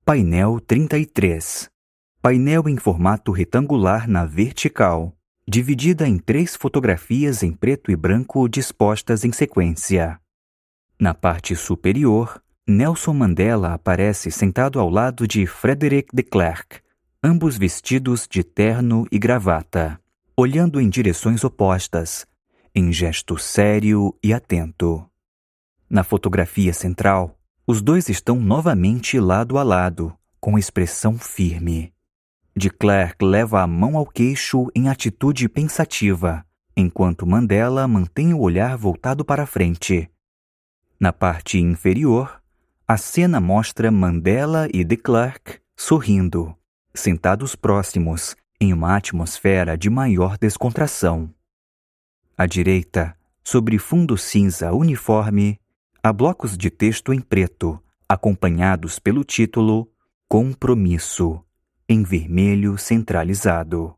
Painel 33. Painel em formato retangular na vertical, dividida em 3 fotografias em preto e branco dispostas em sequência. Na parte superior, Nelson Mandela aparece sentado ao lado de Frederick de Klerk, ambos vestidos de terno e gravata, olhando em direções opostas, em gesto sério e atento. Na fotografia central, os dois estão novamente lado a lado, com expressão firme. De Klerk leva a mão ao queixo em atitude pensativa, enquanto Mandela mantém o olhar voltado para frente. Na parte inferior, a cena mostra Mandela e de Klerk sorrindo, sentados próximos, em uma atmosfera de maior descontração. À direita, sobre fundo cinza uniforme, há blocos de texto em preto, acompanhados pelo título Compromisso, em vermelho centralizado.